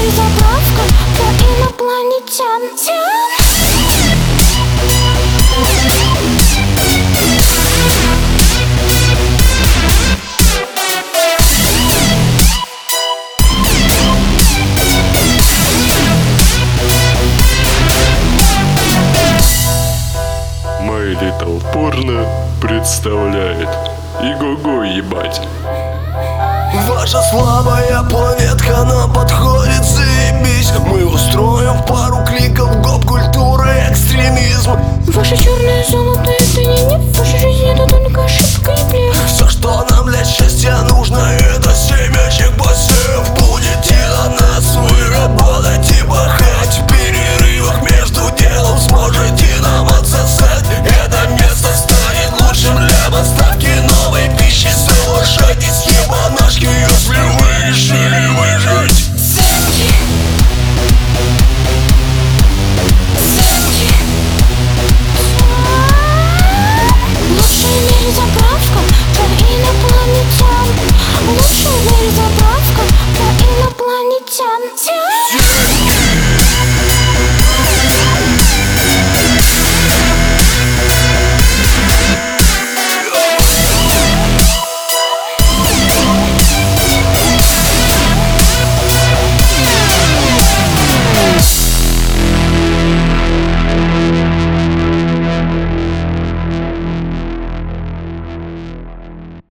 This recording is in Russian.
заправка для инопланетян. My Little Porno представляет Иго-го, ебать. Ваша слабая планетка нам подходит, заебись. Мы устроим в пару кликов гоп-культуры экстремизм. Ваши черные золото — это не